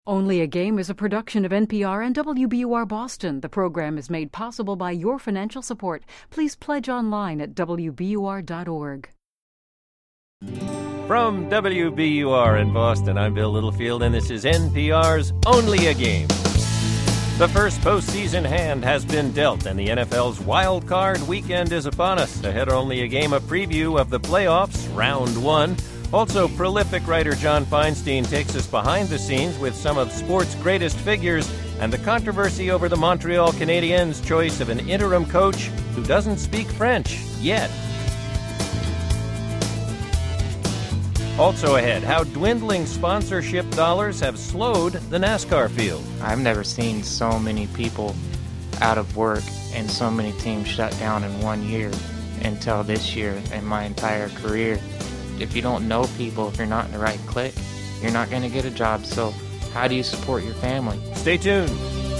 Only a Game is a production of NPR and WBUR Boston. The program is made possible by your financial support. Please pledge online at WBUR.org. From WBUR in Boston, I'm Bill Littlefield, and this is NPR's Only a Game. The first postseason hand has been dealt, and the NFL's wild card weekend is upon us. Ahead Only a Game, a preview of the playoffs, round one. Also, prolific writer John Feinstein takes us behind the scenes with some of sports' greatest figures and the controversy over the Montreal Canadiens' choice of an interim coach who doesn't speak French yet. Also ahead, how dwindling sponsorship dollars have slowed the NASCAR field. I've never seen so many people out of work and so many teams shut down in 1 year until this year in my entire career. If you don't know people, if you're not in the right clique, you're not going to get a job. So how do you support your family? Stay tuned.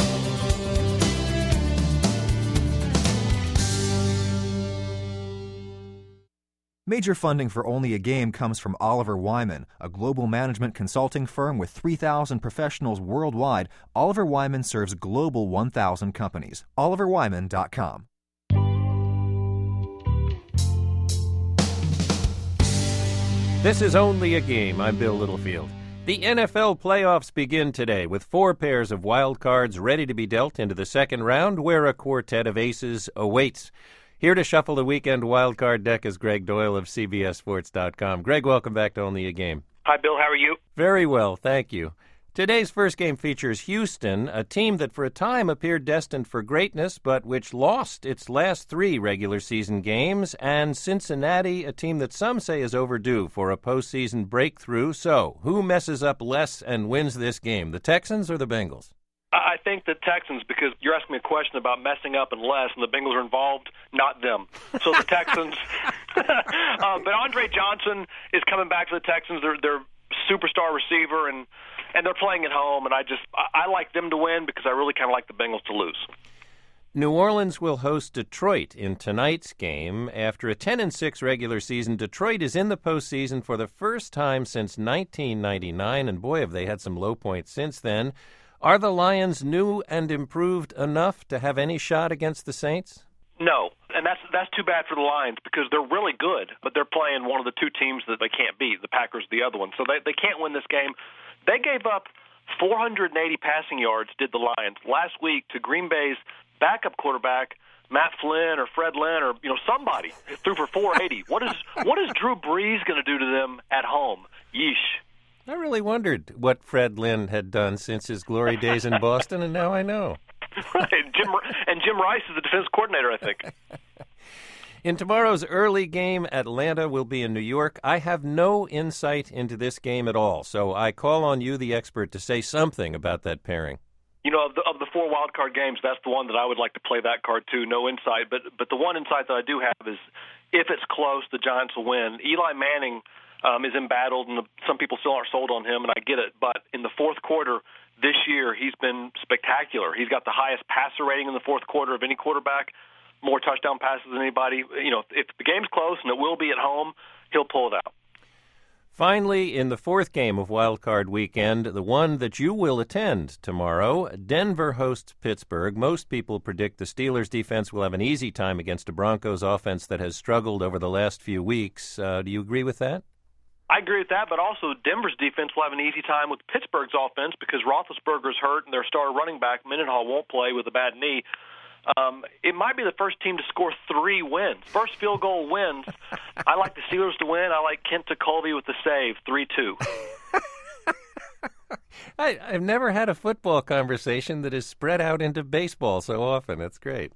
Major funding for Only a Game comes from Oliver Wyman, a global management consulting firm with 3,000 professionals worldwide. Oliver Wyman serves global 1,000 companies. OliverWyman.com. This is Only a Game. I'm Bill Littlefield. The NFL playoffs begin today with 4 pairs of wild cards ready to be dealt into the second round, where a quartet of aces awaits. Here to shuffle the weekend wild card deck is Greg Doyle of CBSSports.com. Greg, welcome back to Only a Game. Hi, Bill. How are you? Very well, thank you. Today's first game features Houston, a team that for a time appeared destined for greatness, but which lost its last 3 regular season games, and Cincinnati, a team that some say is overdue for a postseason breakthrough. So, who messes up less and wins this game, the Texans or the Bengals? I think the Texans, because you're asking me a question about messing up and less, and the Bengals are involved, not them. So the Texans. But Andre Johnson is coming back to the Texans. They're superstar receiver, and they're playing at home, and I like them to win because I really kind of like the Bengals to lose. New Orleans will host Detroit in tonight's game. After a 10-6 regular season, Detroit is in the postseason for the first time since 1999, and boy, have they had some low points since then. Are the Lions new and improved enough to have any shot against the Saints? No, and that's too bad for the Lions because they're really good, but they're playing one of the 2 teams that they can't beat, the Packers the other one. So they can't win this game. They gave up 480 passing yards, did the Lions, last week to Green Bay's backup quarterback, Matt Flynn or Fred Lynn or somebody threw for 480. What is Drew Brees going to do to them at home? Yeesh. I really wondered what Fred Lynn had done since his glory days in Boston, and now I know. Right, Jim Rice is the defense coordinator, I think. In tomorrow's early game, Atlanta will be in New York. I have no insight into this game at all, so I call on you, the expert, to say something about that pairing. Of the 4 wild card games, that's the one that I would like to play that card too. No insight, but the one insight that I do have is if it's close, the Giants will win. Eli Manning is embattled, and some people still aren't sold on him, and I get it. But in the fourth quarter this year, he's been spectacular. He's got the highest passer rating in the fourth quarter of any quarterback, more touchdown passes than anybody. If the game's close, and it will be at home, he'll pull it out. Finally, in the fourth game of Wild Card Weekend, the one that you will attend tomorrow, Denver hosts Pittsburgh. Most people predict the Steelers' defense will have an easy time against a Broncos offense that has struggled over the last few weeks. Do you agree with that? I agree with that, but also Denver's defense will have an easy time with Pittsburgh's offense because Roethlisberger's hurt and their star running back, Mendenhall, won't play with a bad knee. It might be the first team to score 3 wins. First field goal wins. I like the Steelers to win. I like Kent Colby with the save, 3-2. I've never had a football conversation that is spread out into baseball so often. That's great.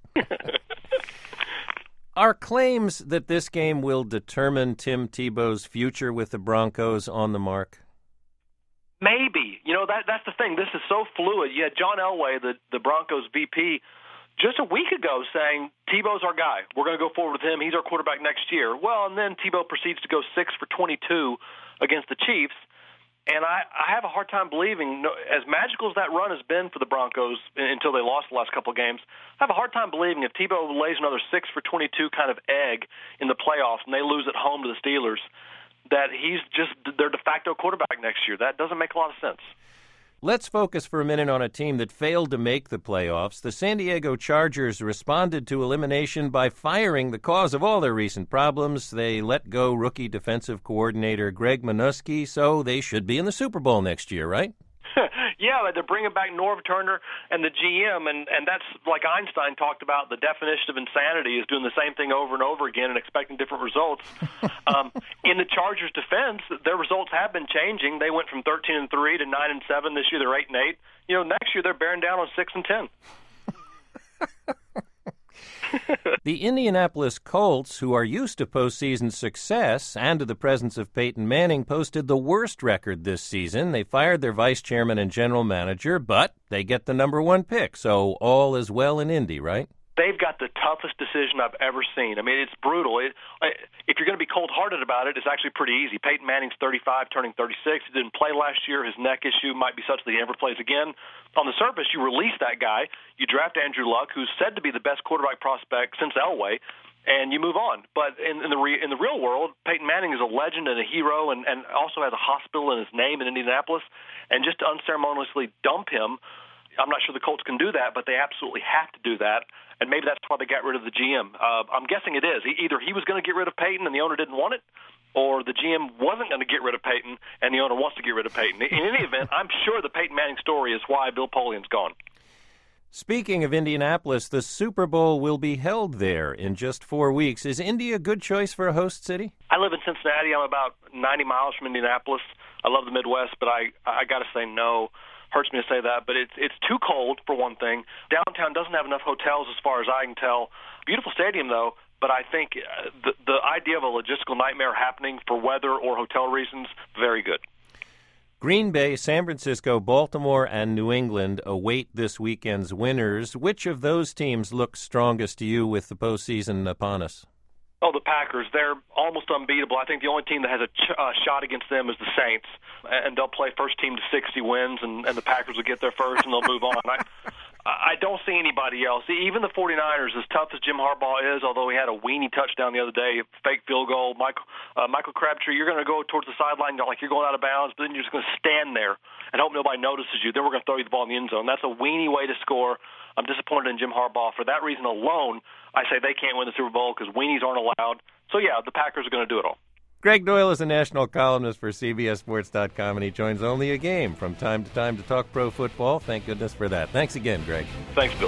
Are claims that this game will determine Tim Tebow's future with the Broncos on the mark? Maybe. That's the thing. This is so fluid. You had John Elway, the Broncos VP, just a week ago saying, Tebow's our guy. We're going to go forward with him. He's our quarterback next year. Well, and then Tebow proceeds to go 6 for 22 against the Chiefs. And I have a hard time believing, as magical as that run has been for the Broncos until they lost the last couple of games, I have a hard time believing if Tebow lays another 6 for 22 kind of egg in the playoffs and they lose at home to the Steelers, that he's just their de facto quarterback next year. That doesn't make a lot of sense. Let's focus for a minute on a team that failed to make the playoffs. The San Diego Chargers responded to elimination by firing the cause of all their recent problems. They let go rookie defensive coordinator Greg Minuski, so they should be in the Super Bowl next year, right? Yeah, they're bringing back Norv Turner and the GM, and that's like Einstein talked about. The definition of insanity is doing the same thing over and over again and expecting different results. In the Chargers' defense, their results have been changing. They went from 13-3 to 9-7 this year. They're 8-8. Next year they're bearing down on 6-10. The Indianapolis Colts, who are used to postseason success and to the presence of Peyton Manning, posted the worst record this season. They fired their vice chairman and general manager, but they get the number 1 pick, so all is well in Indy, right? They've got the toughest decision I've ever seen. I mean, it's brutal. If you're going to be cold-hearted about it, it's actually pretty easy. Peyton Manning's 35, turning 36. He didn't play last year. His neck issue might be such that he never plays again. On the surface, you release that guy. You draft Andrew Luck, who's said to be the best quarterback prospect since Elway, and you move on. But in the real world, Peyton Manning is a legend and a hero and also has a hospital in his name in Indianapolis. And just to unceremoniously dump him, I'm not sure the Colts can do that, but they absolutely have to do that. And maybe that's why they got rid of the GM. I'm guessing it is. Either he was going to get rid of Peyton and the owner didn't want it, or the GM wasn't going to get rid of Peyton and the owner wants to get rid of Peyton. In any event, I'm sure the Peyton Manning story is why Bill Polian's gone. Speaking of Indianapolis, the Super Bowl will be held there in just 4 weeks. Is Indy a good choice for a host city? I live in Cincinnati. I'm about 90 miles from Indianapolis. I love the Midwest, but I got to say no. Hurts me to say that, but it's too cold, for one thing. Downtown doesn't have enough hotels as far as I can tell. Beautiful stadium, though, but I think the idea of a logistical nightmare happening for weather or hotel reasons, very good. Green Bay, San Francisco, Baltimore, and New England await this weekend's winners. Which of those teams looks strongest to you with the postseason upon us? Oh, the Packers. They're almost unbeatable. I think the only team that has a shot against them is the Saints, and they'll play first team to 60 wins, and the Packers will get there first, and they'll move on. I don't see anybody else. Even the 49ers, as tough as Jim Harbaugh is, although he had a weenie touchdown the other day, fake field goal, Michael Crabtree, you're going to go towards the sideline like you're going out of bounds, but then you're just going to stand there and hope nobody notices you. Then we're going to throw you the ball in the end zone. That's a weenie way to score. I'm disappointed in Jim Harbaugh. For that reason alone, I say they can't win the Super Bowl because weenies aren't allowed. So, yeah, the Packers are going to do it all. Greg Doyle is a national columnist for CBSSports.com, and he joins Only a Game from time to time to talk pro football. Thank goodness for that. Thanks again, Greg. Thanks, Bill.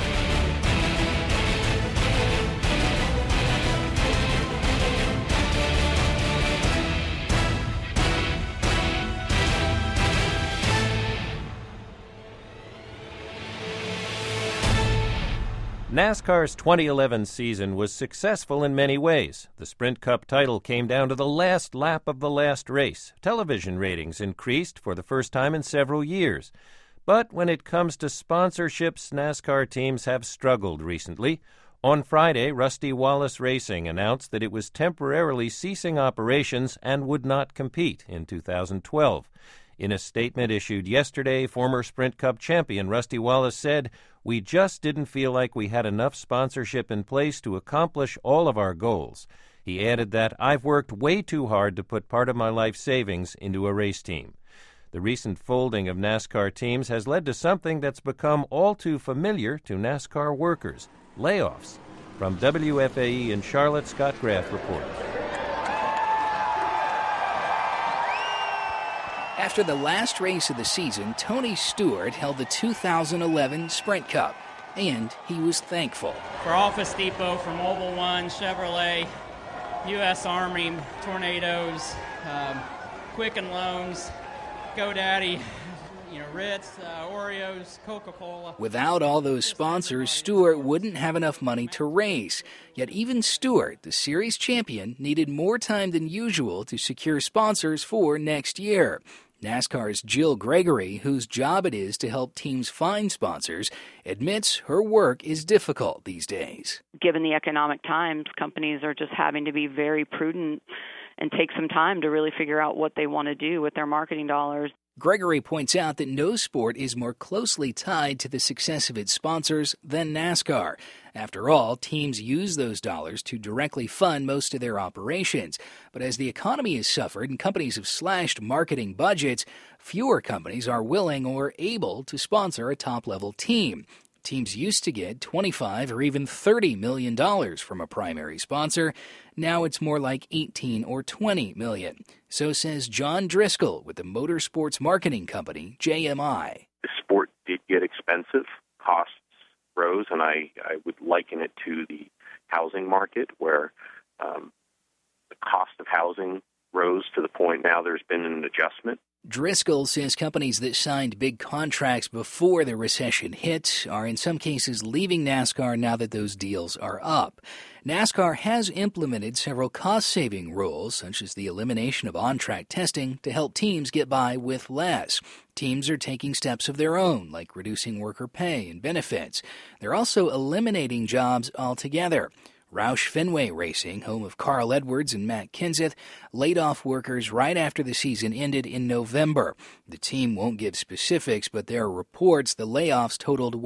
NASCAR's 2011 season was successful in many ways. The Sprint Cup title came down to the last lap of the last race. Television ratings increased for the first time in several years. But when it comes to sponsorships, NASCAR teams have struggled recently. On Friday, Rusty Wallace Racing announced that it was temporarily ceasing operations and would not compete in 2012. In a statement issued yesterday, former Sprint Cup champion Rusty Wallace said, "We just didn't feel like we had enough sponsorship in place to accomplish all of our goals." He added that, "I've worked way too hard to put part of my life savings into a race team." The recent folding of NASCAR teams has led to something that's become all too familiar to NASCAR workers: layoffs. From WFAE in Charlotte, Scott Graff reports. After the last race of the season, Tony Stewart held the 2011 Sprint Cup, and he was thankful. For Office Depot, for Mobil 1, Chevrolet, U.S. Army, Tornadoes, Quicken Loans, GoDaddy, Ritz, Oreos, Coca-Cola. Without all those sponsors, Stewart wouldn't have enough money to race. Yet even Stewart, the series champion, needed more time than usual to secure sponsors for next year. NASCAR's Jill Gregory, whose job it is to help teams find sponsors, admits her work is difficult these days. Given the economic times, companies are just having to be very prudent and take some time to really figure out what they want to do with their marketing dollars. Gregory points out that no sport is more closely tied to the success of its sponsors than NASCAR. After all, teams use those dollars to directly fund most of their operations. But as the economy has suffered and companies have slashed marketing budgets, fewer companies are willing or able to sponsor a top-level team. Teams used to get $25 or even $30 million from a primary sponsor. Now it's more like $18 or $20 million. So says John Driscoll with the motorsports marketing company JMI. The sport did get expensive. Costs rose, and I would liken it to the housing market where the cost of housing rose to the point now there's been an adjustment. Driscoll says companies that signed big contracts before the recession hit are in some cases leaving NASCAR now that those deals are up. NASCAR has implemented several cost-saving rules, such as the elimination of on-track testing to help teams get by with less. Teams are taking steps of their own, like reducing worker pay and benefits. They're also eliminating jobs altogether. Roush Fenway Racing, home of Carl Edwards and Matt Kenseth, laid off workers right after the season ended in November. The team won't give specifics, but there are reports the layoffs totaled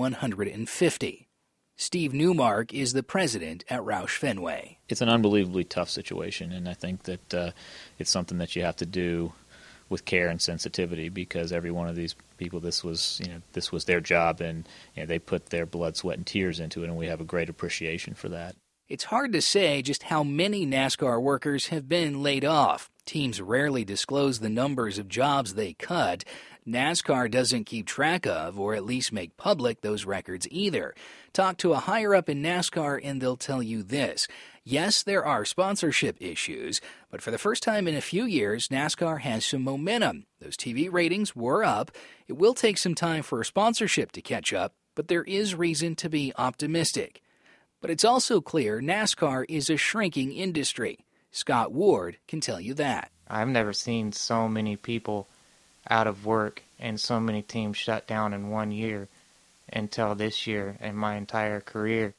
150. Steve Newmark is the president at Roush Fenway. It's an unbelievably tough situation, and I think that it's something that you have to do with care and sensitivity, because every one of these people, this was their job, and they put their blood, sweat, and tears into it, and we have a great appreciation for that. It's hard to say just how many NASCAR workers have been laid off. Teams rarely disclose the numbers of jobs they cut. NASCAR doesn't keep track of, or at least make public, those records either. Talk to a higher-up in NASCAR and they'll tell you this. Yes, there are sponsorship issues, but for the first time in a few years, NASCAR has some momentum. Those TV ratings were up. It will take some time for sponsorship to catch up, but there is reason to be optimistic. But it's also clear NASCAR is a shrinking industry. Scott Ward can tell you that. I've never seen so many people out of work and so many teams shut down in 1 year until this year in my entire career.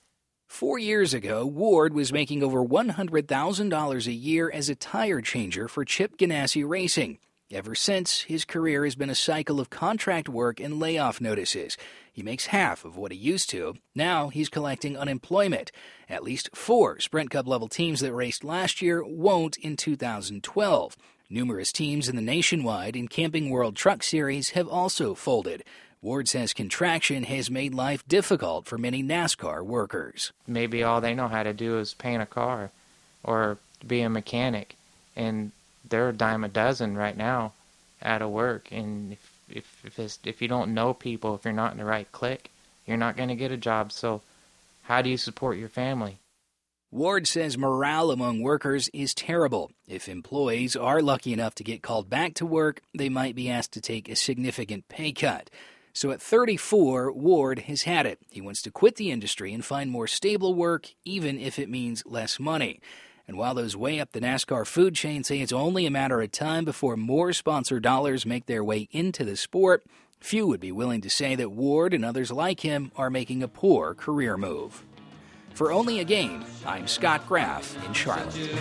4 years ago, Ward was making over $100,000 a year as a tire changer for Chip Ganassi Racing. Ever since, his career has been a cycle of contract work and layoff notices. He makes half of what he used to. Now he's collecting unemployment. At least 4 Sprint Cup level teams that raced last year won't in 2012. Numerous teams in the Nationwide and Camping World Truck Series have also folded. Ward says contraction has made life difficult for many NASCAR workers. Maybe all they know how to do is paint a car or be a mechanic, and they're a dime a dozen right now out of work. And if you don't know people, if you're not in the right clique, you're not going to get a job. So how do you support your family? Ward says morale among workers is terrible. If employees are lucky enough to get called back to work, they might be asked to take a significant pay cut. So at 34, Ward has had it. He wants to quit the industry and find more stable work, even if it means less money. And while those way up the NASCAR food chain say it's only a matter of time before more sponsor dollars make their way into the sport, few would be willing to say that Ward and others like him are making a poor career move. For Only a Game, I'm Scott Graff in Charlotte. Shut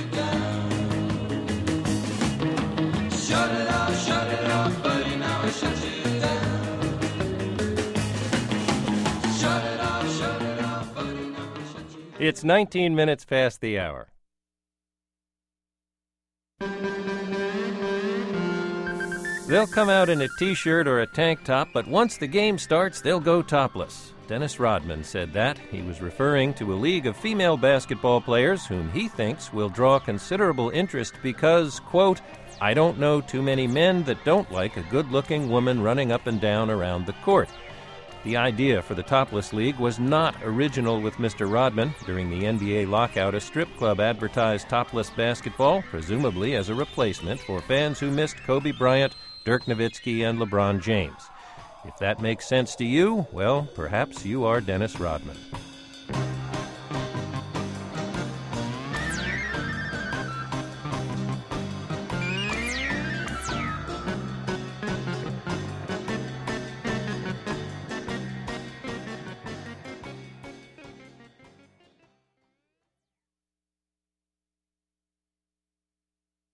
it off, buddy, now I shut you down. Shut it off, buddy, now I shut you down. It's 19 minutes past the hour. They'll come out in a t-shirt or a tank top, but once the game starts, they'll go topless. Dennis Rodman said that. He was referring to a league of female basketball players whom he thinks will draw considerable interest because, quote, I don't know too many men that don't like a good-looking woman running up and down around the court. The idea for the Topless League was not original with Mr. Rodman. During the NBA lockout, a strip club advertised topless basketball, presumably as a replacement for fans who missed Kobe Bryant, Dirk Nowitzki, and LeBron James. If that makes sense to you, well, perhaps you are Dennis Rodman.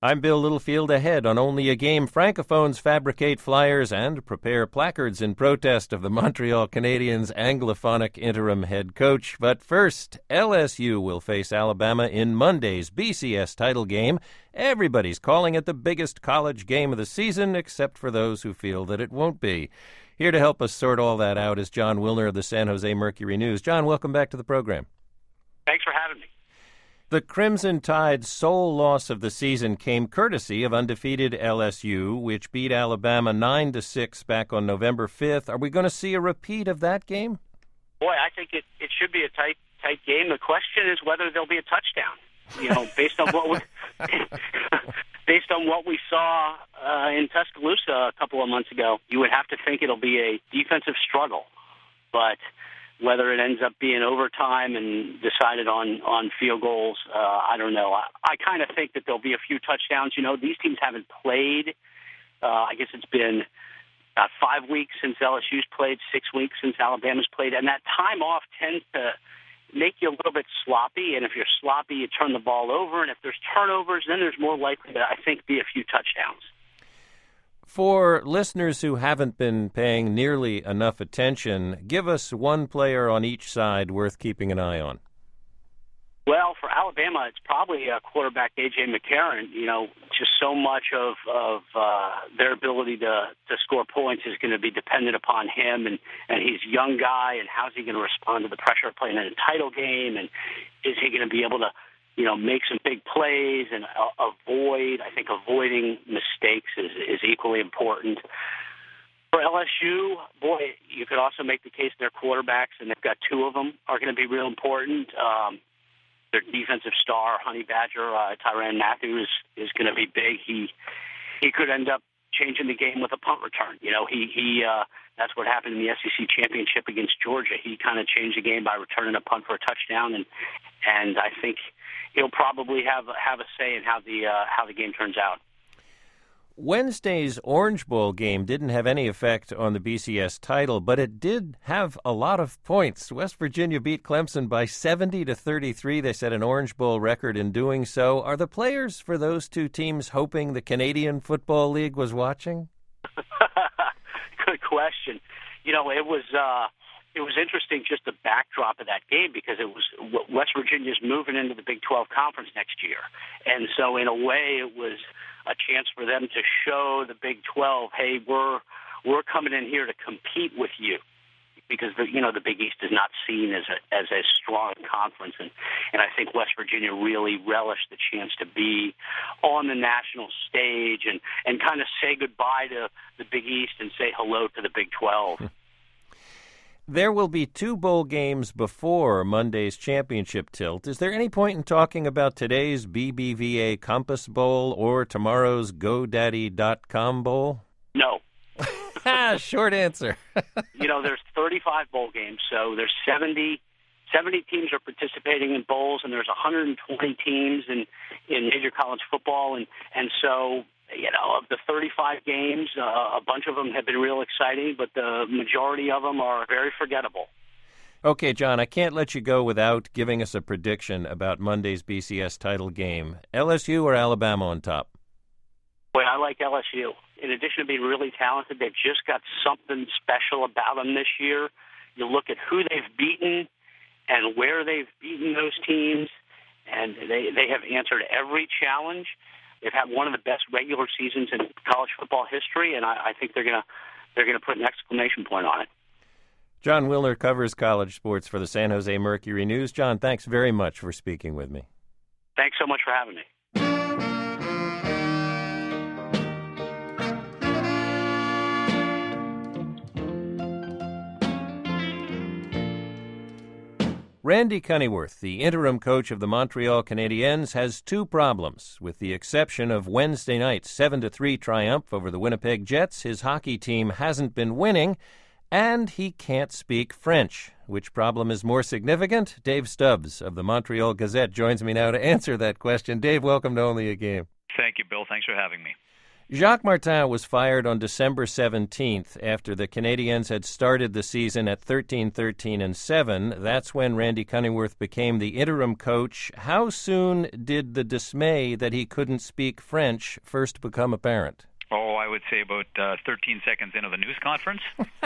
I'm Bill Littlefield. Ahead on Only a Game, Francophones fabricate flyers and prepare placards in protest of the Montreal Canadiens' Anglophonic interim head coach. But first, LSU will face Alabama in Monday's BCS title game. Everybody's calling it the biggest college game of the season, except for those who feel that it won't be. Here to help us sort all that out is Jon Wilner of the San Jose Mercury News. John, welcome back to the program. Thanks for having me. The Crimson Tide's sole loss of the season came courtesy of undefeated LSU, which beat Alabama 9-6 back on November 5th. Are we going to see a repeat of that game? Boy, I think it should be a tight game. The question is whether there'll be a touchdown. You know, based on what we saw in Tuscaloosa a couple of months ago, you would have to think it'll be a defensive struggle. But whether it ends up being overtime and decided on field goals, I don't know. I kind of think that there'll be a few touchdowns. You know, these teams haven't played. I guess it's been about 5 weeks since LSU's played, 6 weeks since Alabama's played, and that time off tends to make you a little bit sloppy, and if you're sloppy, you turn the ball over, and if there's turnovers, then there's more likely to, I think, be a few touchdowns. For listeners who haven't been paying nearly enough attention, give us one player on each side worth keeping an eye on. Well, for Alabama, it's probably quarterback A.J. McCarron. You know, just so much of their ability to score points is going to be dependent upon him, and he's a young guy, and how's he going to respond to the pressure of playing in a title game, and is he going to be able to, you know, make some big plays and avoiding mistakes is equally important. For LSU, boy, you could also make the case their quarterbacks, and they've got two of them, are going to be real important. Their defensive star, Honey Badger, Tyrann Mathieu, is going to be big. He could end up changing the game with a punt return. You know, that's what happened in the SEC championship against Georgia. He kind of changed the game by returning a punt for a touchdown, and I think he'll probably have a say in how the game turns out. Wednesday's Orange Bowl game didn't have any effect on the BCS title, but it did have a lot of points. West Virginia beat Clemson by 70-33. They set an Orange Bowl record in doing so. Are the players for those two teams hoping the Canadian Football League was watching? Good question. You know, it was interesting, just the backdrop of that game, because it was West Virginia's moving into the Big 12 Conference next year. And so in a way it was a chance for them to show the Big 12, hey, we're coming in here to compete with you, because the Big East is not seen as a strong conference, and I think West Virginia really relished the chance to be on the national stage and kind of say goodbye to the Big East and say hello to the Big 12. There will be two bowl games before Monday's championship tilt. Is there any point in talking about today's BBVA Compass Bowl or tomorrow's GoDaddy.com Bowl? No. Short answer. You know, there's 35 bowl games, so there's 70 teams are participating in bowls, and there's 120 teams in major college football, and so, you know, of the 35 games, a bunch of them have been real exciting, but the majority of them are very forgettable. Okay, John, I can't let you go without giving us a prediction about Monday's BCS title game. LSU or Alabama on top? Boy, I like LSU. In addition to being really talented, they've just got something special about them this year. You look at who they've beaten and where they've beaten those teams, and they have answered every challenge. They've had one of the best regular seasons in college football history, and I think they're gonna put an exclamation point on it. Jon Wilner covers college sports for the San Jose Mercury News. John, thanks very much for speaking with me. Thanks so much for having me. Randy Cunneyworth, the interim coach of the Montreal Canadiens, has two problems. With the exception of Wednesday night's 7-3 triumph over the Winnipeg Jets, his hockey team hasn't been winning, and he can't speak French. Which problem is more significant? Dave Stubbs of the Montreal Gazette joins me now to answer that question. Dave, welcome to Only a Game. Thank you, Bill. Thanks for having me. Jacques Martin was fired on December 17th after the Canadiens had started the season at 13-13-7. That's when Randy Cunningworth became the interim coach. How soon did the dismay that he couldn't speak French first become apparent? Oh, I would say about 13 seconds into the news conference.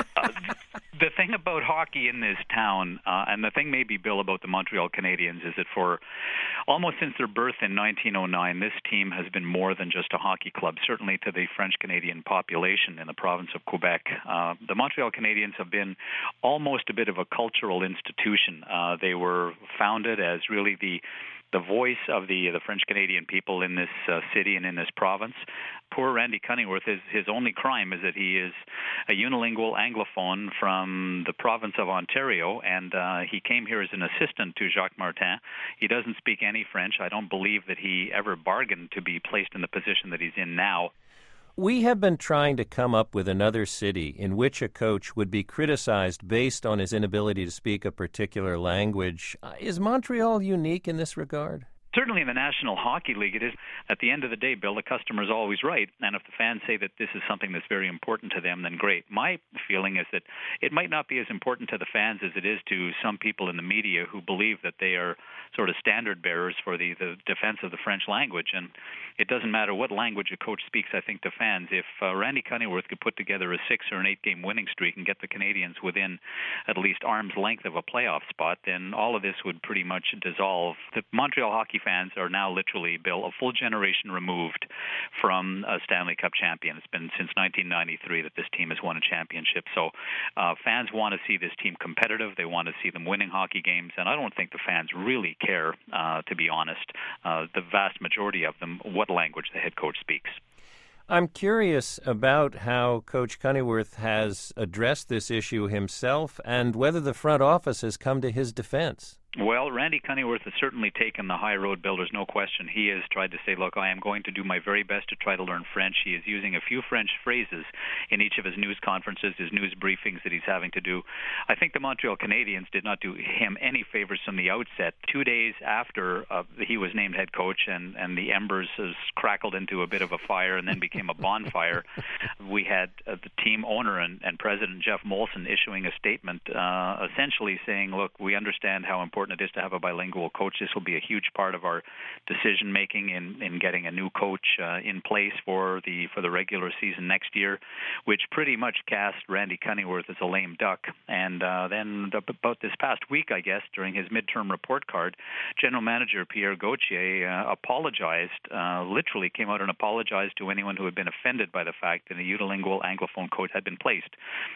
The thing about hockey in this town, and the thing maybe, Bill, about the Montreal Canadiens is that for almost since their birth in 1909, this team has been more than just a hockey club, certainly to the French-Canadian population in the province of Quebec. The Montreal Canadiens have been almost a bit of a cultural institution. They were founded as really the voice of the French-Canadian people in this city and in this province. Poor Randy Cunningworth, his only crime is that he is a unilingual Anglophone from the province of Ontario, and he came here as an assistant to Jacques Martin. He doesn't speak any French. I don't believe that he ever bargained to be placed in the position that he's in now. We have been trying to come up with another city in which a coach would be criticized based on his inability to speak a particular language. Is Montreal unique in this regard? Certainly in the National Hockey League, it is. At the end of the day, Bill, the customer's always right. And if the fans say that this is something that's very important to them, then great. My feeling is that it might not be as important to the fans as it is to some people in the media who believe that they are sort of standard bearers for the defense of the French language. And it doesn't matter what language a coach speaks, I think, to fans. If Randy Cunningworth could put together a 6 or an 8-game winning streak and get the Canadiens within at least arm's length of a playoff spot, then all of this would pretty much dissolve. The Montreal hockey fans are now literally, Bill, a full generation removed from a Stanley Cup champion. It's been since 1993 that this team has won a championship. So fans want to see this team competitive. They want to see them winning hockey games. And I don't think the fans really care, to be honest, the vast majority of them, what language the head coach speaks. I'm curious about how Coach Cunningworth has addressed this issue himself and whether the front office has come to his defense. Well, Randy Cunningworth has certainly taken the high road, Bill. There's no question. He has tried to say, look, I am going to do my very best to try to learn French. He is using a few French phrases in each of his news conferences, his news briefings that he's having to do. I think the Montreal Canadiens did not do him any favors from the outset. 2 days after he was named head coach and the embers crackled into a bit of a fire and then became a bonfire, we had the team owner and president Jeff Molson issuing a statement essentially saying, look, we understand how important it is to have a bilingual coach. This will be a huge part of our decision making in getting a new coach in place for the regular season next year, which pretty much cast Randy Cunningworth as a lame duck. And then about this past week, I guess, during his midterm report card, General Manager Pierre Gauthier apologized, literally came out and apologized to anyone who had been offended by the fact that a unilingual Anglophone coach had been placed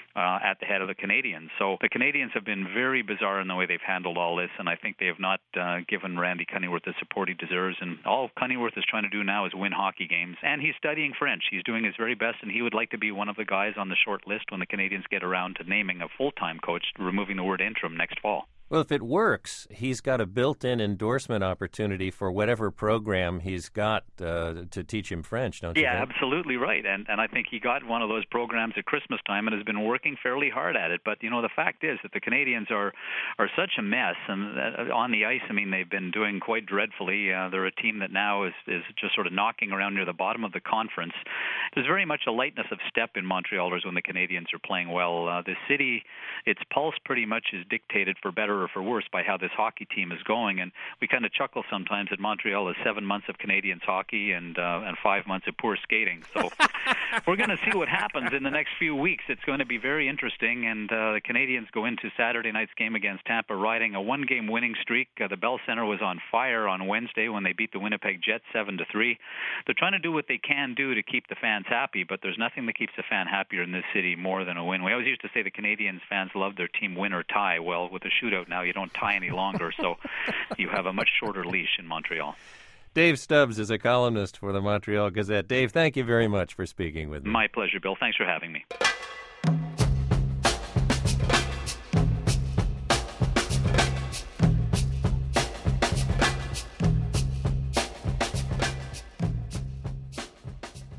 at the head of the Canadiens. So the Canadiens have been very bizarre in the way they've handled all this, and I think they have not given Randy Cunningworth the support he deserves. And all Cunningworth is trying to do now is win hockey games. And he's studying French. He's doing his very best, and he would like to be one of the guys on the short list when the Canadiens get around to naming a full-time coach, removing the word interim next fall. Well, if it works, he's got a built-in endorsement opportunity for whatever program he's got to teach him French, don't you think? Yeah, absolutely right. And I think he got one of those programs at Christmas time and has been working fairly hard at it. But, you know, the fact is that the Canadiens are such a mess. And on the ice, I mean, they've been doing quite dreadfully. They're a team that now is just sort of knocking around near the bottom of the conference. There's very much a lightness of step in Montrealers when the Canadiens are playing well. The city, its pulse pretty much is dictated, for better or for worse, by how this hockey team is going. And we kind of chuckle sometimes that Montreal is 7 months of Canadiens hockey and 5 months of poor skating. So we're going to see what happens in the next few weeks. It's going to be very interesting. And the Canadiens go into Saturday night's game against Tampa riding a 1-game winning streak. The Bell Center was on fire on Wednesday when they beat the Winnipeg Jets 7-3. They're trying to do what they can do to keep the fans happy, but there's nothing that keeps the fan happier in this city more than a win. We always used to say the Canadiens fans love their team win or tie. Well, with a shootout now, you don't tie any longer, so you have a much shorter leash in Montreal. Dave Stubbs is a columnist for the Montreal Gazette. Dave, thank you very much for speaking with me. My pleasure, Bill. Thanks for having me.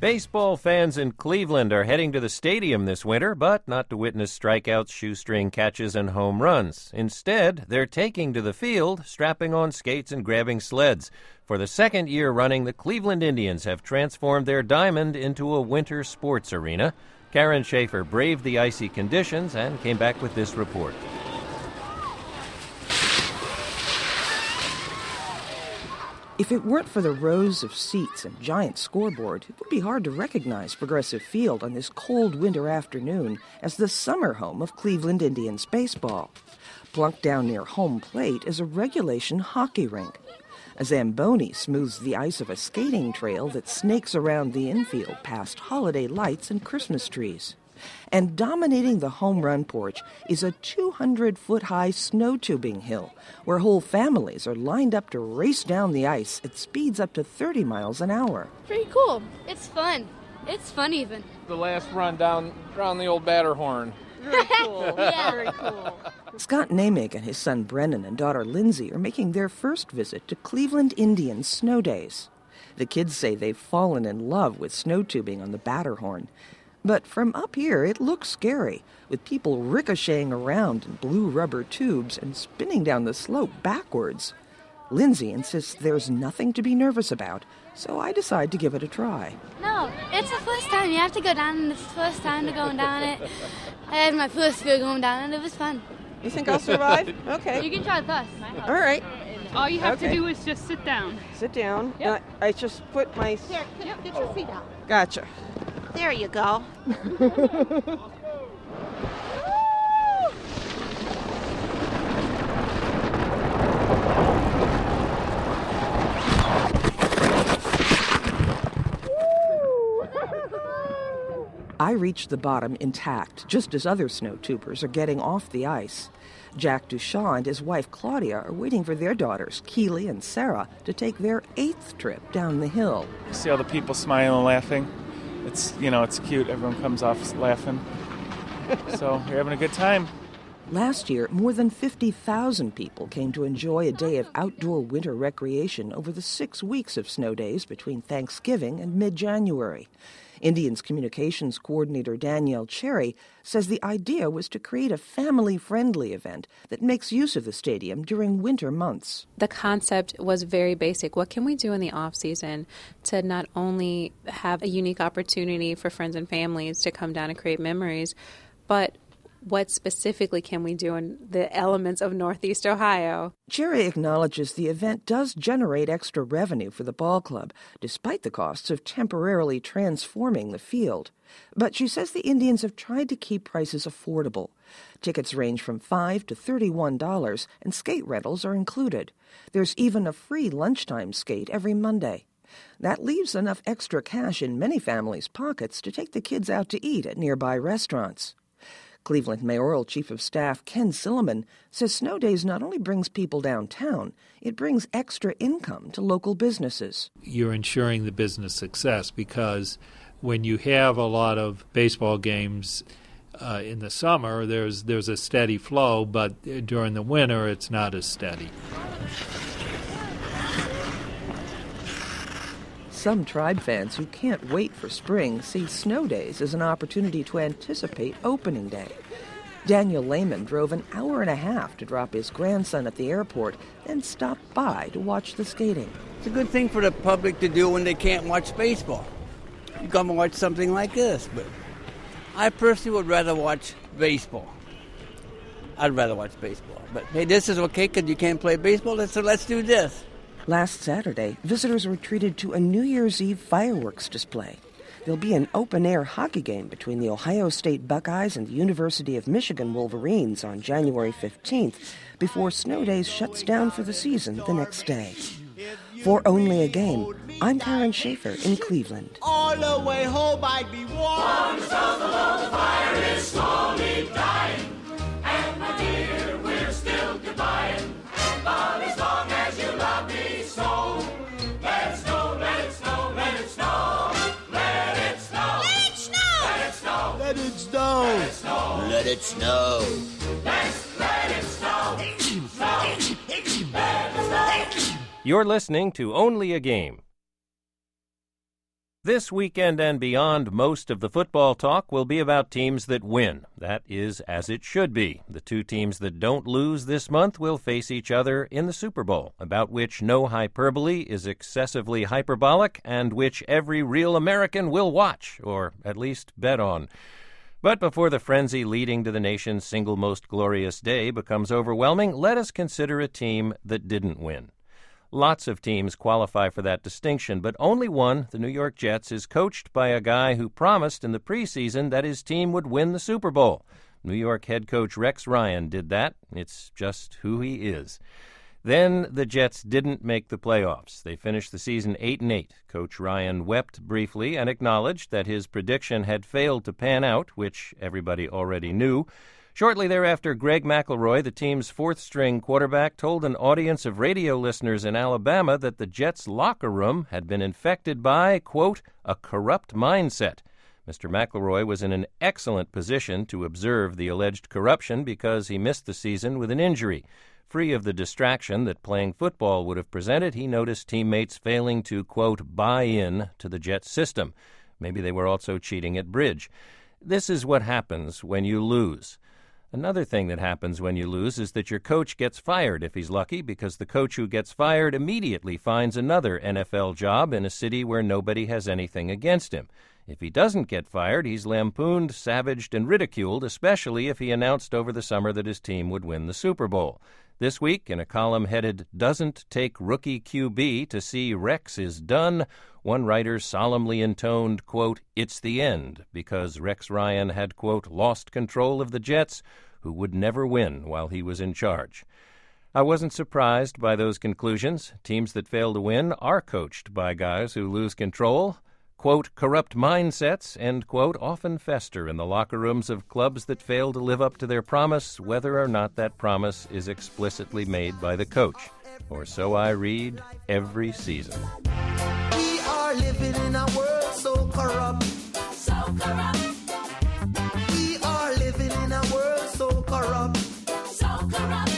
Baseball fans in Cleveland are heading to the stadium this winter, but not to witness strikeouts, shoestring catches, and home runs. Instead, they're taking to the field, strapping on skates and grabbing sleds. For the second year running, the Cleveland Indians have transformed their diamond into a winter sports arena. Karen Schaefer braved the icy conditions and came back with this report. If it weren't for the rows of seats and giant scoreboard, it would be hard to recognize Progressive Field on this cold winter afternoon as the summer home of Cleveland Indians baseball. Plunked down near home plate is a regulation hockey rink. A Zamboni smooths the ice of a skating trail that snakes around the infield past holiday lights and Christmas trees. And dominating the home run porch is a 200-foot-high snow tubing hill where whole families are lined up to race down the ice at speeds up to 30 miles an hour. Pretty cool. It's fun. It's fun even. The last run down the old Batterhorn. Very cool. Yeah. Very cool. Scott Namick and his son Brennan and daughter Lindsay are making their first visit to Cleveland Indians snow days. The kids say they've fallen in love with snow tubing on the Batterhorn. But from up here, it looks scary, with people ricocheting around in blue rubber tubes and spinning down the slope backwards. Lindsay insists there's nothing to be nervous about, so I decide to give it a try. No, it's the first time. You have to go down, and it's the first time to going down it. I had my first go going down, and it was fun. You think I'll survive? Okay. You can try with us. All right. All you have to do is just sit down. Sit down. Yep. I just put my... Here, get your feet out. Gotcha. There you go. I reach the bottom intact, just as other snow tubers are getting off the ice. Jack Duchamp and his wife Claudia are waiting for their daughters, Keely and Sarah, to take their 8th trip down the hill. See all the people smiling and laughing. It's cute. Everyone comes off laughing. So we're having a good time. Last year, more than 50,000 people came to enjoy a day of outdoor winter recreation over the 6 weeks of snow days between Thanksgiving and mid-January. Indians Communications Coordinator Danielle Cherry says the idea was to create a family-friendly event that makes use of the stadium during winter months. The concept was very basic. What can we do in the off-season to not only have a unique opportunity for friends and families to come down and create memories, but what specifically can we do in the elements of Northeast Ohio? Cherry acknowledges the event does generate extra revenue for the ball club, despite the costs of temporarily transforming the field. But she says the Indians have tried to keep prices affordable. Tickets range from $5 to $31, and skate rentals are included. There's even a free lunchtime skate every Monday. That leaves enough extra cash in many families' pockets to take the kids out to eat at nearby restaurants. Cleveland Mayoral Chief of Staff Ken Silliman says snow days not only brings people downtown, it brings extra income to local businesses. You're ensuring the business success because when you have a lot of baseball games in the summer, there's a steady flow, but during the winter it's not as steady. Some Tribe fans who can't wait for spring see snow days as an opportunity to anticipate opening day. Daniel Lehman drove an hour and a half to drop his grandson at the airport, then stopped by to watch the skating. It's a good thing for the public to do when they can't watch baseball. You come and watch something like this, but I personally would rather watch baseball. I'd rather watch baseball. But hey, this is okay because you can't play baseball, so let's do this. Last Saturday, visitors were treated to a New Year's Eve fireworks display. There'll be an open-air hockey game between the Ohio State Buckeyes and the University of Michigan Wolverines on January 15th before snow days shuts down for the season the next day. For Only a Game, I'm Karen Schaefer in Cleveland. All the way home I'd be warm. The fire is slowly dying. And my dear, we're still goodbying. But as long as you love me so, let it snow, let it snow, let it snow. Let it snow. Let it snow. Let it snow. Let it snow. Let it snow. Let it snow. You're listening to Only a Game. This weekend and beyond, most of the football talk will be about teams that win. That is as it should be. The two teams that don't lose this month will face each other in the Super Bowl, about which no hyperbole is excessively hyperbolic and which every real American will watch, or at least bet on. But before the frenzy leading to the nation's single most glorious day becomes overwhelming, let us consider a team that didn't win. Lots of teams qualify for that distinction, but only one, the New York Jets, is coached by a guy who promised in the preseason that his team would win the Super Bowl. New York head coach Rex Ryan did that. It's just who he is. Then the Jets didn't make the playoffs. They finished the season 8-8. Coach Ryan wept briefly and acknowledged that his prediction had failed to pan out, which everybody already knew. Shortly thereafter, Greg McElroy, the team's fourth-string quarterback, told an audience of radio listeners in Alabama that the Jets' locker room had been infected by, quote, a corrupt mindset. Mr. McElroy was in an excellent position to observe the alleged corruption because he missed the season with an injury. Free of the distraction that playing football would have presented, he noticed teammates failing to, quote, buy in to the Jets system. Maybe they were also cheating at bridge. This is what happens when you lose. Another thing that happens when you lose is that your coach gets fired if he's lucky, because the coach who gets fired immediately finds another NFL job in a city where nobody has anything against him. If he doesn't get fired, he's lampooned, savaged, and ridiculed, especially if he announced over the summer that his team would win the Super Bowl. This week, in a column headed, Doesn't Take Rookie QB to See Rex is Done, one writer solemnly intoned, quote, it's the end, because Rex Ryan had, quote, lost control of the Jets, who would never win while he was in charge. I wasn't surprised by those conclusions. Teams that fail to win are coached by guys who lose control. Quote, corrupt mindsets, end quote, often fester in the locker rooms of clubs that fail to live up to their promise, whether or not that promise is explicitly made by the coach. Or so I read every season. We are living in a world so corrupt. So corrupt. We are living in a world so corrupt. So corrupt.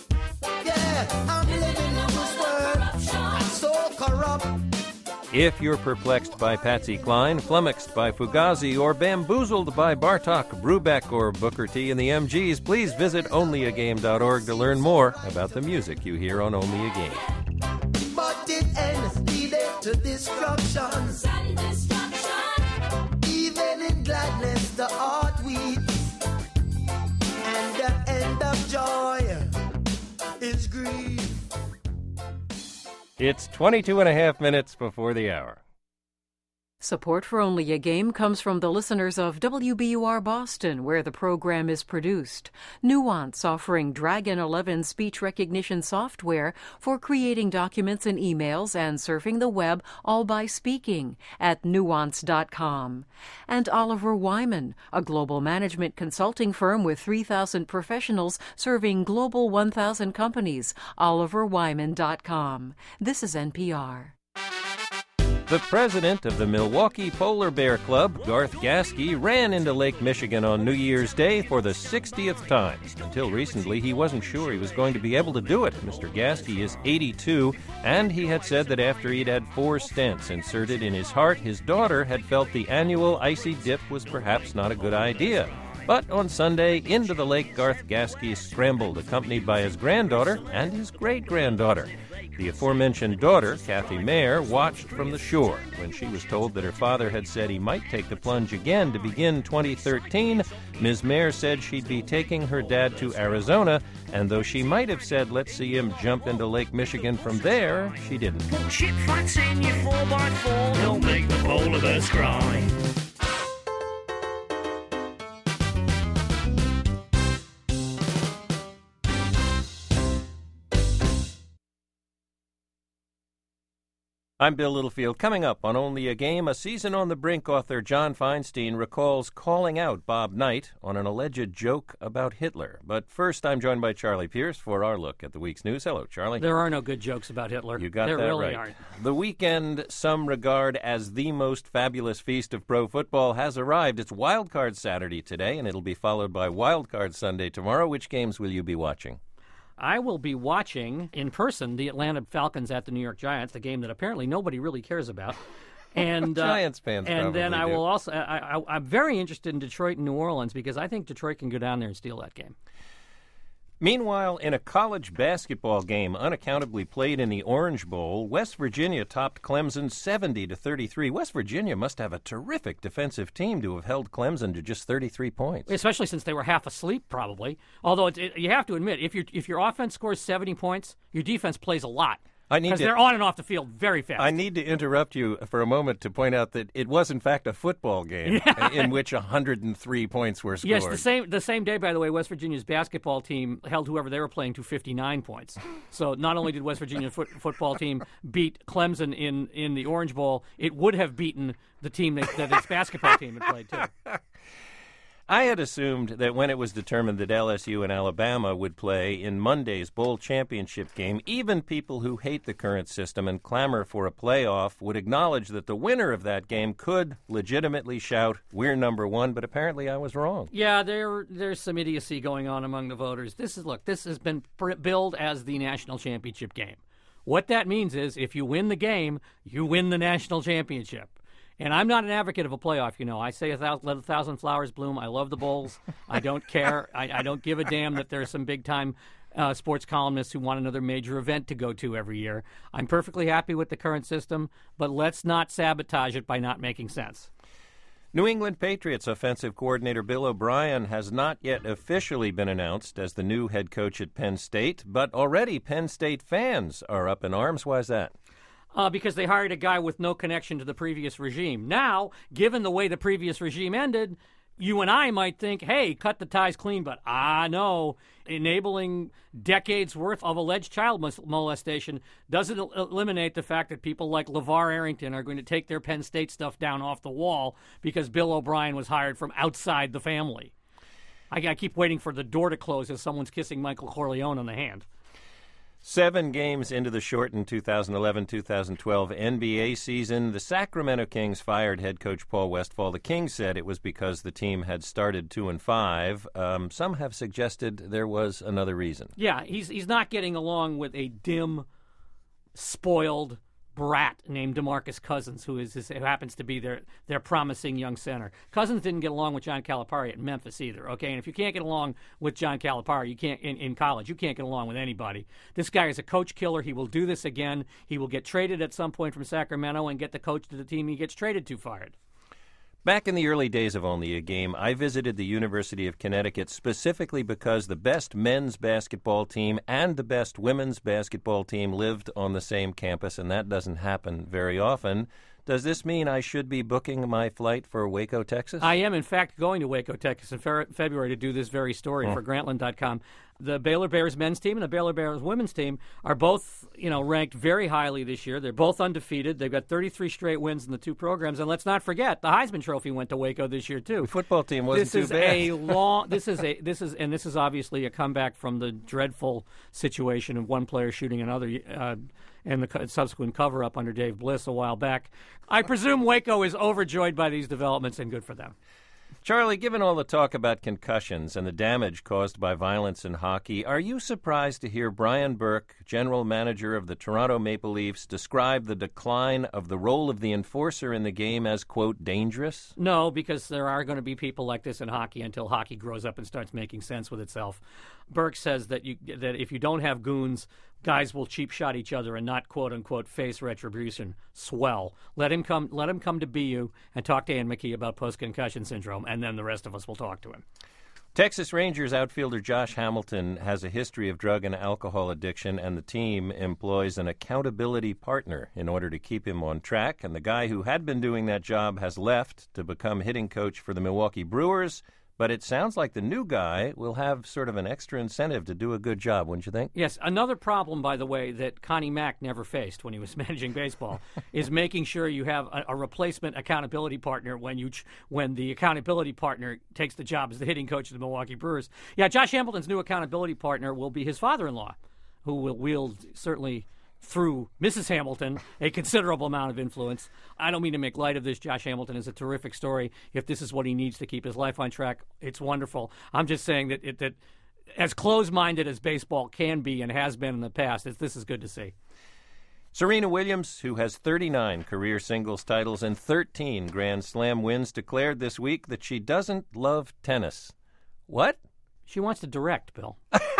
Yeah, I'm living in this world so corrupt. If you're perplexed by Patsy Cline, flummoxed by Fugazi, or bamboozled by Bartok, Brubeck, or Booker T and the MGs, please visit onlyagame.org to learn more about the music you hear on Only a Game. But it ends leading to destruction. Sudden destruction. Even in gladness the heart weeps, and the end of joy is grief. It's 22 and a half minutes before the hour. Support for Only a Game comes from the listeners of WBUR Boston, where the program is produced. Nuance, offering Dragon 11 speech recognition software for creating documents and emails and surfing the web, all by speaking, at nuance.com. And Oliver Wyman, a global management consulting firm with 3,000 professionals serving global 1,000 companies, oliverwyman.com. This is NPR. The president of the Milwaukee Polar Bear Club, Garth Gasky, ran into Lake Michigan on New Year's Day for the 60th time. Until recently, he wasn't sure he was going to be able to do it. Mr. Gasky is 82, and he had said that after he'd had 4 stents inserted in his heart, his daughter had felt the annual icy dip was perhaps not a good idea. But on Sunday, into the lake Garth Gasky scrambled, accompanied by his granddaughter and his great-granddaughter. The aforementioned daughter, Kathy Mayer, watched from the shore. When she was told that her father had said he might take the plunge again to begin 2013, Ms. Mayer said she'd be taking her dad to Arizona, and though she might have said, let's see him jump into Lake Michigan from there, she didn't. Chip Fox in your 4x4, he'll make the polar bears cry. I'm Bill Littlefield. Coming up on Only a Game, a Season on the Brink author John Feinstein recalls calling out Bob Knight on an alleged joke about Hitler. But first, I'm joined by Charlie Pierce for our look at the week's news. Hello, Charlie. There are no good jokes about Hitler. You got there that really right. Aren't. The weekend some regard as the most fabulous feast of pro football has arrived. It's Wild Card Saturday today, and it'll be followed by Wild Card Sunday tomorrow. Which games will you be watching? I will be watching in person the Atlanta Falcons at the New York Giants, the game that apparently nobody really cares about. And Giants fans and then I probably do. will also I'm very interested in Detroit and New Orleans because I think Detroit can go down there and steal that game. Meanwhile, in a college basketball game unaccountably played in the Orange Bowl, West Virginia topped Clemson 70-33. West Virginia must have a terrific defensive team to have held Clemson to just 33 points. Especially since they were half asleep, probably. Although you have to admit, if your offense scores 70 points, your defense plays a lot. Because they're on and off the field very fast. I need to interrupt you for a moment to point out that it was, in fact, a football game in which 103 points were scored. Yes, the same day, by the way, West Virginia's basketball team held whoever they were playing to 59 points. So not only did West Virginia football team beat Clemson in the Orange Bowl, it would have beaten the team that its basketball team had played too. I had assumed that when it was determined that LSU and Alabama would play in Monday's bowl championship game, even people who hate the current system and clamor for a playoff would acknowledge that the winner of that game could legitimately shout, "We're number one," but apparently I was wrong. Yeah, there's some idiocy going on among the voters. This has been billed as the national championship game. What that means is if you win the game, you win the national championship. And I'm not an advocate of a playoff, you know. I say let 1,000 flowers bloom. I love the Bulls. I don't care. I don't give a damn that there are some big-time sports columnists who want another major event to go to every year. I'm perfectly happy with the current system, but let's not sabotage it by not making sense. New England Patriots offensive coordinator Bill O'Brien has not yet officially been announced as the new head coach at Penn State, but already Penn State fans are up in arms. Why is that? Because they hired a guy with no connection to the previous regime. Now, given the way the previous regime ended, you and I might think, hey, cut the ties clean, but no. Enabling decades' worth of alleged child molestation doesn't eliminate the fact that people like LeVar Arrington are going to take their Penn State stuff down off the wall because Bill O'Brien was hired from outside the family. I keep waiting for the door to close as someone's kissing Michael Corleone on the hand. 7 games into the shortened 2011-2012 NBA season, the Sacramento Kings fired head coach Paul Westphal. The Kings said it was because the team had started 2-5. Some have suggested there was another reason. Yeah, he's not getting along with a dim, spoiled brat named DeMarcus Cousins, who happens to be their promising young center. Cousins didn't get along with John Calipari at Memphis either, okay? And if you can't get along with John Calipari, you can't in college, you can't get along with anybody. This guy is a coach killer. He will do this again. He will get traded at some point from Sacramento and get the coach to the team he gets traded to fired. Back in the early days of Only a Game, I visited the University of Connecticut specifically because the best men's basketball team and the best women's basketball team lived on the same campus, and that doesn't happen very often. Does this mean I should be booking my flight for Waco, Texas? I am, in fact, going to Waco, Texas in February to do this very story for Grantland.com. The Baylor Bears men's team and the Baylor Bears women's team are both, ranked very highly this year. They're both undefeated. They've got 33 straight wins in the two programs. And let's not forget, the Heisman Trophy went to Waco this year, too. The football team wasn't too bad. This is obviously a comeback from the dreadful situation of one player shooting another and the subsequent cover-up under Dave Bliss a while back. I presume Waco is overjoyed by these developments, and good for them. Charlie, given all the talk about concussions and the damage caused by violence in hockey, are you surprised to hear Brian Burke, general manager of the Toronto Maple Leafs, describe the decline of the role of the enforcer in the game as, quote, dangerous? No, because there are going to be people like this in hockey until hockey grows up and starts making sense with itself. Burke says that if you don't have goons, guys will cheap shot each other and not, quote unquote, face retribution. Swell. Let him come to BU and talk to Ann McKee about post-concussion syndrome, and then the rest of us will talk to him. Texas Rangers outfielder Josh Hamilton has a history of drug and alcohol addiction, and the team employs an accountability partner in order to keep him on track. And the guy who had been doing that job has left to become hitting coach for the Milwaukee Brewers. But it sounds like the new guy will have sort of an extra incentive to do a good job, wouldn't you think? Yes. Another problem, by the way, that Connie Mack never faced when he was managing baseball is making sure you have a replacement accountability partner when the accountability partner takes the job as the hitting coach of the Milwaukee Brewers. Yeah, Josh Hamilton's new accountability partner will be his father-in-law, who will wield certainly through Mrs. Hamilton, a considerable amount of influence. I don't mean to make light of this. Josh Hamilton is a terrific story. If this is what he needs to keep his life on track, it's wonderful. I'm just saying that as close-minded as baseball can be and has been in the past, this is good to see. Serena Williams, who has 39 career singles titles and 13 Grand Slam wins, declared this week that she doesn't love tennis. What? She wants to direct, Bill.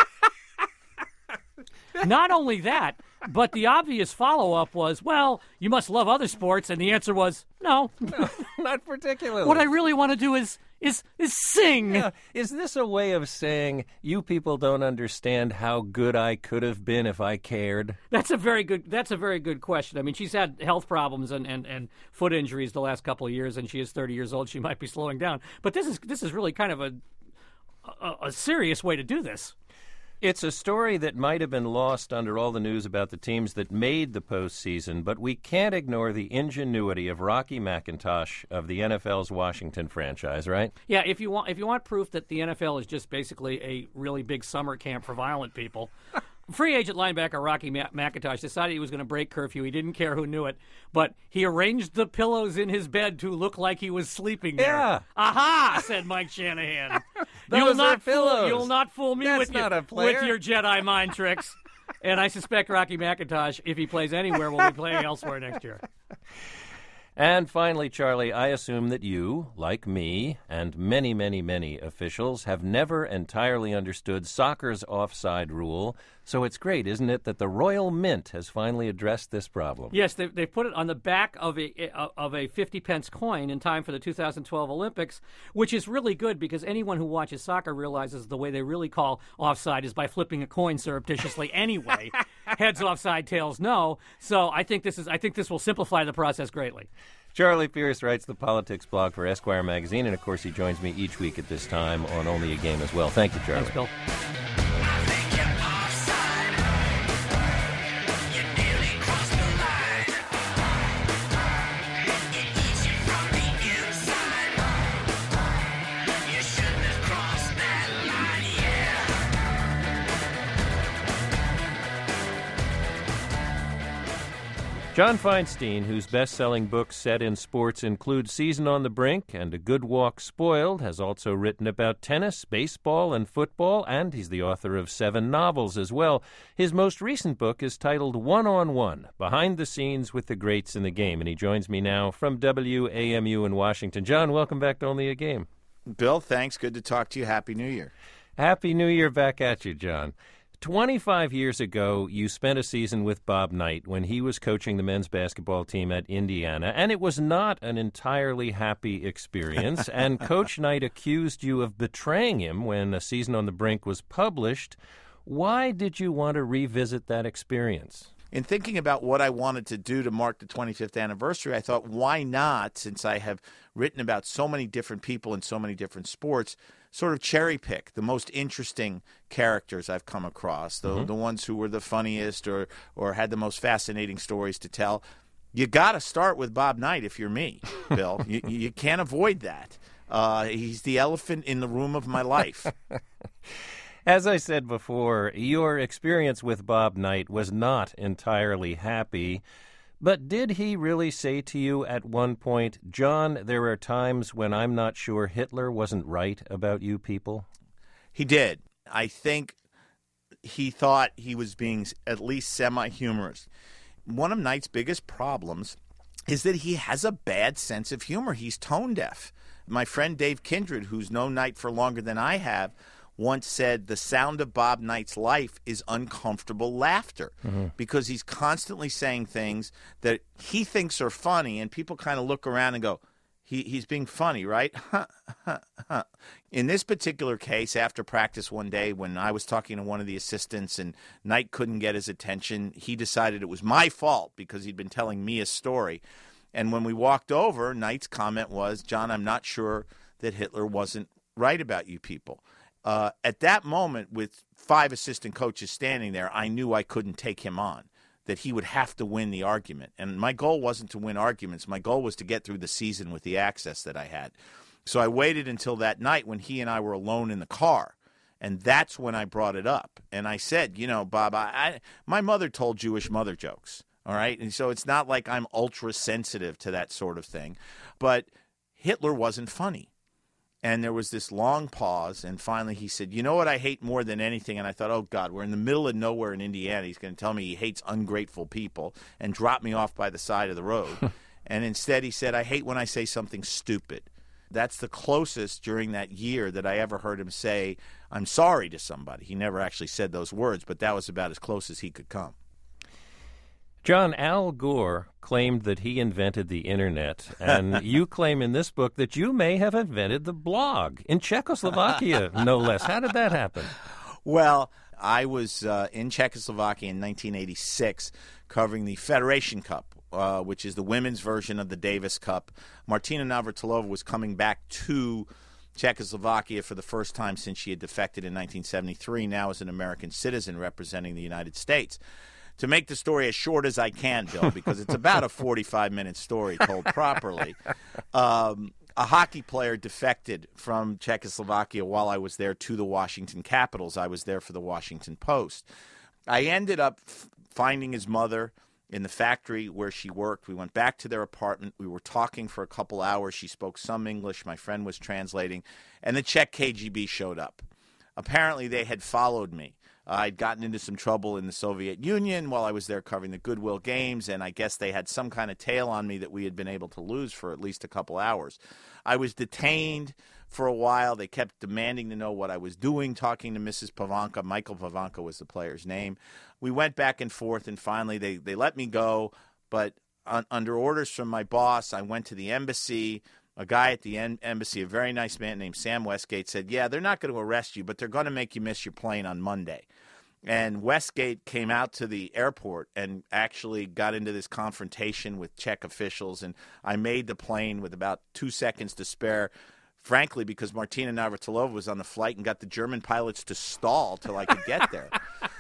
Not only that, but the obvious follow-up was, well, you must love other sports, and the answer was, no. No, not particularly. What I really want to do is sing. Yeah. Is this a way of saying you people don't understand how good I could have been if I cared? That's a very good question. I mean, she's had health problems and foot injuries the last couple of years, and she is 30 years old. She might be slowing down. But this is really kind of a serious way to do this. It's a story that might have been lost under all the news about the teams that made the postseason, but we can't ignore the ingenuity of Rocky McIntosh of the NFL's Washington franchise, right? Yeah, if you want proof that the NFL is just basically a really big summer camp for violent people, free agent linebacker Rocky McIntosh decided he was going to break curfew. He didn't care who knew it, but he arranged the pillows in his bed to look like he was sleeping there. Yeah. Aha, said Mike Shanahan. Those are pillows. You'll not fool me with your Jedi mind tricks. And I suspect Rocky McIntosh, if he plays anywhere, will be playing elsewhere next year. And finally, Charlie, I assume that you, like me, and many, many, many officials, have never entirely understood soccer's offside rule. So it's great, isn't it, that the Royal Mint has finally addressed this problem? Yes, they put it on the back of a 50-pence coin in time for the 2012 Olympics, which is really good because anyone who watches soccer realizes the way they really call offside is by flipping a coin surreptitiously anyway. Heads offside, tails no. So I think this will simplify the process greatly. Charlie Pierce writes the politics blog for Esquire magazine, and of course he joins me each week at this time on Only a Game as well. Thank you, Charlie. Thanks, Bill. John Feinstein, whose best-selling books set in sports include Season on the Brink and A Good Walk Spoiled, has also written about tennis, baseball, and football, and he's the author of 7 novels as well. His most recent book is titled One-on-One, Behind the Scenes with the Greats in the Game, and he joins me now from WAMU in Washington. John, welcome back to Only a Game. Bill, thanks. Good to talk to you. Happy New Year. Happy New Year back at you, John. 25 years ago, you spent a season with Bob Knight when he was coaching the men's basketball team at Indiana, and it was not an entirely happy experience, and Coach Knight accused you of betraying him when A Season on the Brink was published. Why did you want to revisit that experience? In thinking about what I wanted to do to mark the 25th anniversary, I thought, why not, since I have written about so many different people in so many different sports, sort of cherry pick the most interesting characters I've come across, the ones who were the funniest or had the most fascinating stories to tell. You got to start with Bob Knight if you're me, Bill. You can't avoid that. He's the elephant in the room of my life. As I said before, your experience with Bob Knight was not entirely happy. But did he really say to you at one point, John, there are times when I'm not sure Hitler wasn't right about you people? He did. I think he thought he was being at least semi-humorous. One of Knight's biggest problems is that he has a bad sense of humor. He's tone deaf. My friend Dave Kindred, who's known Knight for longer than I have, once said the sound of Bob Knight's life is uncomfortable laughter because he's constantly saying things that he thinks are funny, and people kind of look around and go, he's being funny, right? In this particular case, after practice one day when I was talking to one of the assistants and Knight couldn't get his attention, he decided it was my fault because he'd been telling me a story. And when we walked over, Knight's comment was, John, I'm not sure that Hitler wasn't right about you people. At that moment, with 5 assistant coaches standing there, I knew I couldn't take him on, that he would have to win the argument. And my goal wasn't to win arguments. My goal was to get through the season with the access that I had. So I waited until that night when he and I were alone in the car, and that's when I brought it up. And I said, you know, Bob, my mother told Jewish mother jokes, all right? And so it's not like I'm ultra sensitive to that sort of thing. But Hitler wasn't funny. And there was this long pause, and finally he said, you know what I hate more than anything? And I thought, oh, God, we're in the middle of nowhere in Indiana. He's going to tell me he hates ungrateful people and drop me off by the side of the road. And instead he said, I hate when I say something stupid. That's the closest during that year that I ever heard him say, I'm sorry to somebody. He never actually said those words, but that was about as close as he could come. John, Al Gore claimed that he invented the Internet, and you claim in this book that you may have invented the blog in Czechoslovakia, no less. How did that happen? Well, I was in Czechoslovakia in 1986 covering the Federation Cup, which is the women's version of the Davis Cup. Martina Navratilova was coming back to Czechoslovakia for the first time since she had defected in 1973, now as an American citizen representing the United States. To make the story as short as I can, Bill, because it's about a 45-minute story told properly, a hockey player defected from Czechoslovakia while I was there to the Washington Capitals. I was there for the Washington Post. I ended up finding his mother in the factory where she worked. We went back to their apartment. We were talking for a couple hours. She spoke some English. My friend was translating. And the Czech KGB showed up. Apparently, they had followed me. I'd gotten into some trouble in the Soviet Union while I was there covering the Goodwill Games, and I guess they had some kind of tail on me that we had been able to lose for at least a couple hours. I was detained for a while. They kept demanding to know what I was doing, talking to Mrs. Pavanka. Michael Pavanka was the player's name. We went back and forth, and finally they let me go, but under orders from my boss, I went to the embassy. A guy at the embassy, a very nice man named Sam Westgate, said, yeah, they're not going to arrest you, but they're going to make you miss your plane on Monday. And Westgate came out to the airport and actually got into this confrontation with Czech officials, and I made the plane with about 2 seconds to spare, frankly, because Martina Navratilova was on the flight and got the German pilots to stall till I could get there.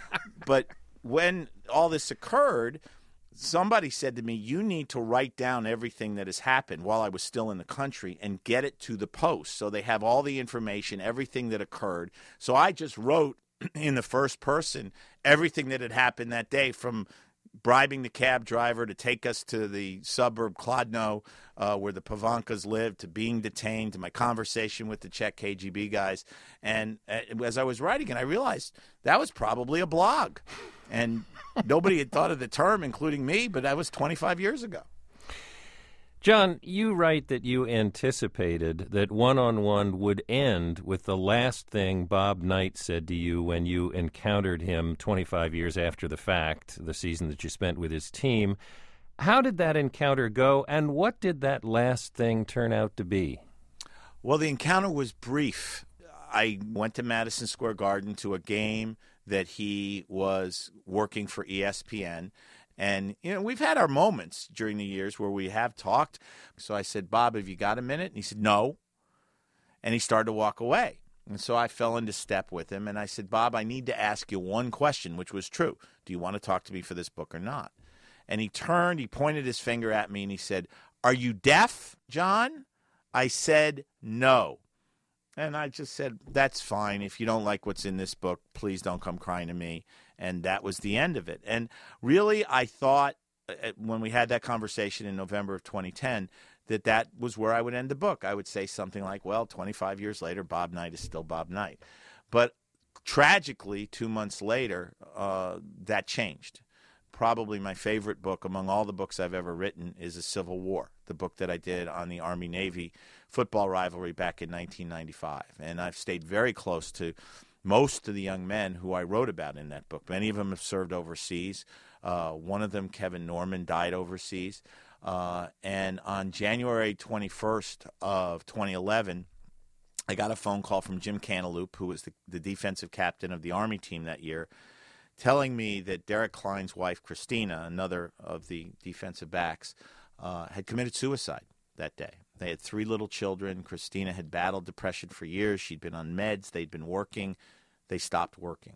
But when all this occurred, somebody said to me, you need to write down everything that has happened while I was still in the country and get it to the Post so they have all the information, everything that occurred. So I just wrote in the first person everything that had happened that day, from bribing the cab driver to take us to the suburb Kladno where the Pavankas lived, to being detained, to my conversation with the Czech KGB guys. And as I was writing it, I realized that was probably a blog. And nobody had thought of the term, including me, but that was 25 years ago. John, you write that you anticipated that one-on-one would end with the last thing Bob Knight said to you when you encountered him 25 years after the fact, the season that you spent with his team. How did that encounter go, and what did that last thing turn out to be? Well, the encounter was brief. I went to Madison Square Garden to a game that he was working for ESPN. And, you know, we've had our moments during the years where we have talked. So I said, Bob, have you got a minute? And he said, no. And he started to walk away. And so I fell into step with him. And I said, Bob, I need to ask you one question, which was true. Do you want to talk to me for this book or not? And he turned, he pointed his finger at me, and he said, are you deaf, John? I said, no. And I just said, that's fine. If you don't like what's in this book, please don't come crying to me. And that was the end of it. And really, I thought when we had that conversation in November of 2010 that was where I would end the book. I would say something like, well, 25 years later, Bob Knight is still Bob Knight. But tragically, 2 months later, that changed. Probably my favorite book among all the books I've ever written is A Civil War, the book that I did on the Army-Navy football rivalry back in 1995. And I've stayed very close to most of the young men who I wrote about in that book. Many of them have served overseas. One of them, Kevin Norman, died overseas. And on January 21st of 2011, I got a phone call from Jim Cantaloupe, who was the defensive captain of the Army team that year, telling me that Derek Klein's wife, Christina, another of the defensive backs, had committed suicide that day. They had 3 little children. Christina had battled depression for years. She'd been on meds. They'd been working. They stopped working.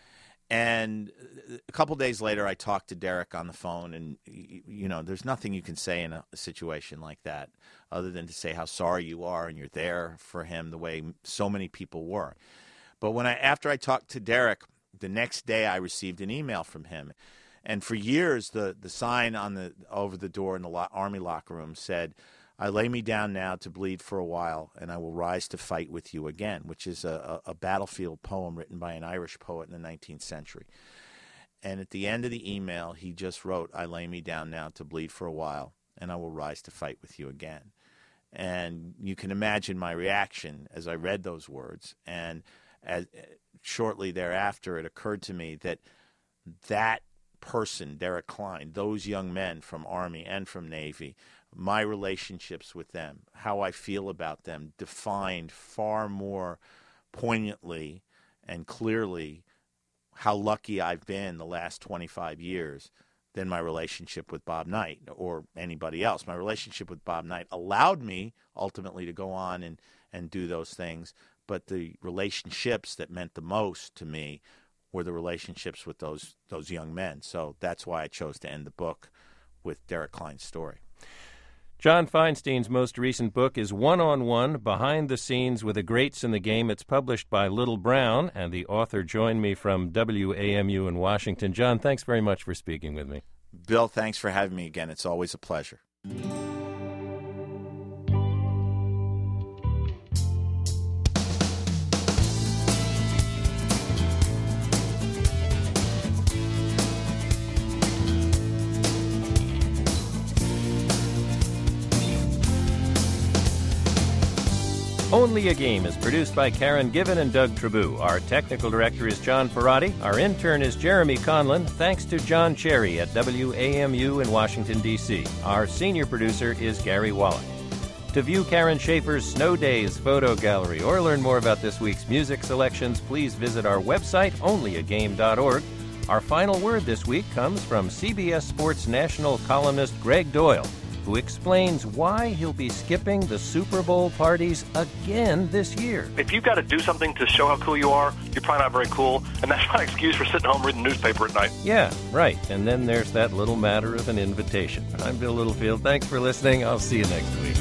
And a couple days later, I talked to Derek on the phone, and, you know, there's nothing you can say in a situation like that other than to say how sorry you are and you're there for him the way so many people were. But after I talked to Derek, the next day I received an email from him. And for years, the sign over the door in the Army locker room said, I lay me down now to bleed for a while, and I will rise to fight with you again, which is a battlefield poem written by an Irish poet in the 19th century. And at the end of the email, he just wrote, I lay me down now to bleed for a while, and I will rise to fight with you again. And you can imagine my reaction as I read those words. And shortly thereafter, it occurred to me that that person, Derek Klein, those young men from Army and from Navy, my relationships with them, how I feel about them, defined far more poignantly and clearly how lucky I've been the last 25 years than my relationship with Bob Knight or anybody else. My relationship with Bob Knight allowed me ultimately to go on and do those things, but the relationships that meant the most to me were the relationships with those young men. So that's why I chose to end the book with Derek Klein's story. John Feinstein's most recent book is One-on-One, Behind the Scenes with the Greats in the Game. It's published by Little Brown, and the author joined me from WAMU in Washington. John, thanks very much for speaking with me. Bill, thanks for having me again. It's always a pleasure. Only a Game is produced by Karen Given and Doug Trabue. Our technical director is John Ferrati. Our intern is Jeremy Conlon. Thanks to John Cherry at WAMU in Washington, D.C. Our senior producer is Gary Wallach. To view Karen Schaefer's Snow Days photo gallery or learn more about this week's music selections, please visit our website, onlyagame.org. Our final word this week comes from CBS Sports national columnist Greg Doyle, who explains why he'll be skipping the Super Bowl parties again this year. If you've got to do something to show how cool you are, you're probably not very cool, and that's my excuse for sitting home reading the newspaper at night. Yeah, right. And then there's that little matter of an invitation. I'm Bill Littlefield. Thanks for listening. I'll see you next week.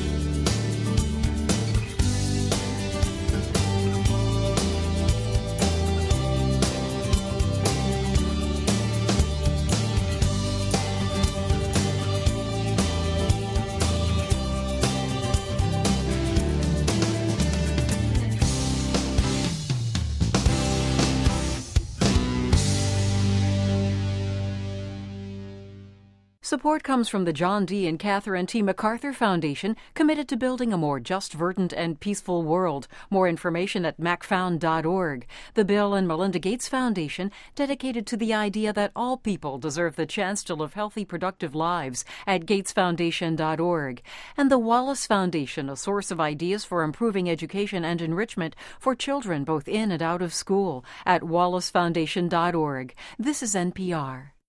Support comes from the John D. and Catherine T. MacArthur Foundation, committed to building a more just, verdant, and peaceful world. More information at macfound.org. The Bill and Melinda Gates Foundation, dedicated to the idea that all people deserve the chance to live healthy, productive lives, at gatesfoundation.org. And the Wallace Foundation, a source of ideas for improving education and enrichment for children both in and out of school, at wallacefoundation.org. This is NPR.